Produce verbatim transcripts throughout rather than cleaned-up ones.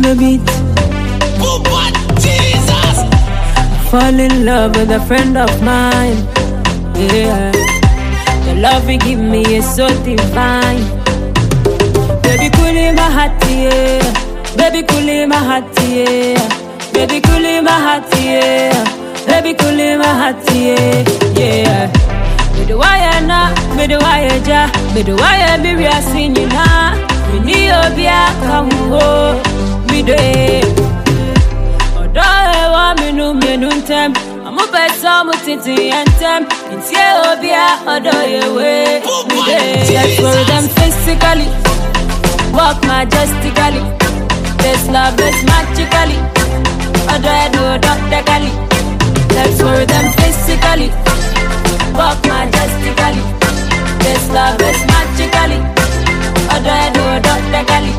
the beat. Oh, but Jesus! Fall in love with a friend of mine. Yeah, the love he give me is so divine. Baby, cool in my heart, yeah. Baby, cool in my heart, yeah. Baby, cool in my heart, yeah. Baby, cool in my heart, yeah. Yeah. Me the wire na, me the wire ja, me the wire be we are singing na. Me ni obia kamu, me the. Odo e wa me nu me nu ntem, amu beso mu titi entem. Intie obia odo ye we, me the. Let's grow them physically, walk majestically. This love is magically, odo e do doctorally. Let's grow them physically, walk majestically. This love is magically, odo e do doctorally.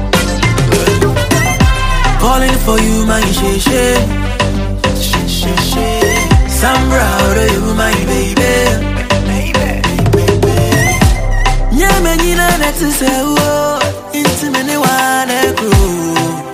Calling for you, my sheshe, sheshe. Sambra, odo you, my baby, baby, baby. Nyame nyina netu se wo, inti mene wane kru.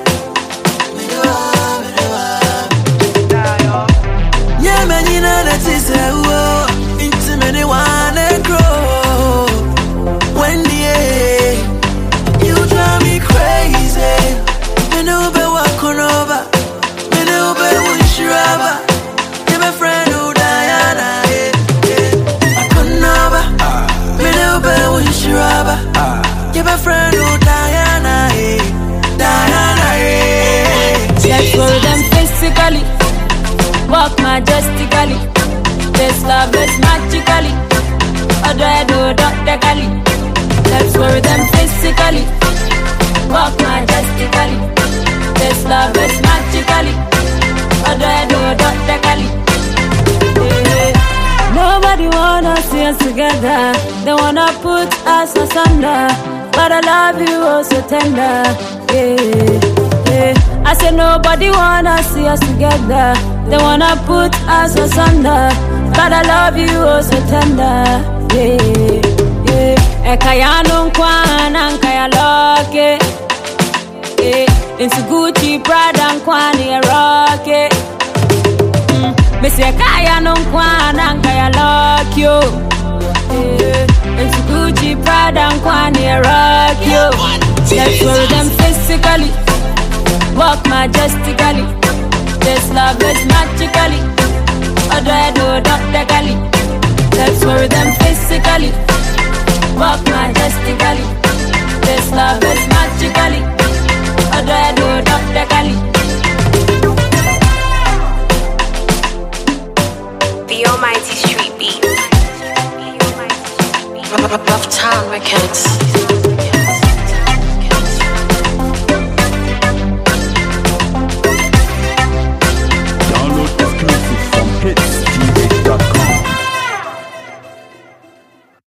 Nyame nyina netu se wo, inti mene wane kru. Wendy, you drive me crazy. Mene ube wakonova, mene ube unshiraba. You're my friend who Diana, yeah, yeah. Akonova, mene ube unshiraba. You're my friend who Diana, yeah, Diana, yeah. Let's grow them physically, walk majestically. This love is magically, odo e do doctorally. Let's grow them physically, walk majestically. This love is magically, odo e do doctorally. Yeah. Nobody wanna see us together, they wanna put us asunder. But I love you oh so tender. Yeah, yeah. I said nobody wanna see us together, they wanna put us asunder. But I love you oh so tender. Yeah, yeah. Ekaya nunkwana nkaya loke. Yeah, into Gucci, Prada nkwani ya roke. Mm. Missy ekaya nunkwana nkaya loke yo. Yeah, into Gucci, Prada nkwani ya roke yo. Let's grow them physically, walk majestically. This love is magically, odo e do doctorally. Let's grow them physically, walk majestically. This love is magically.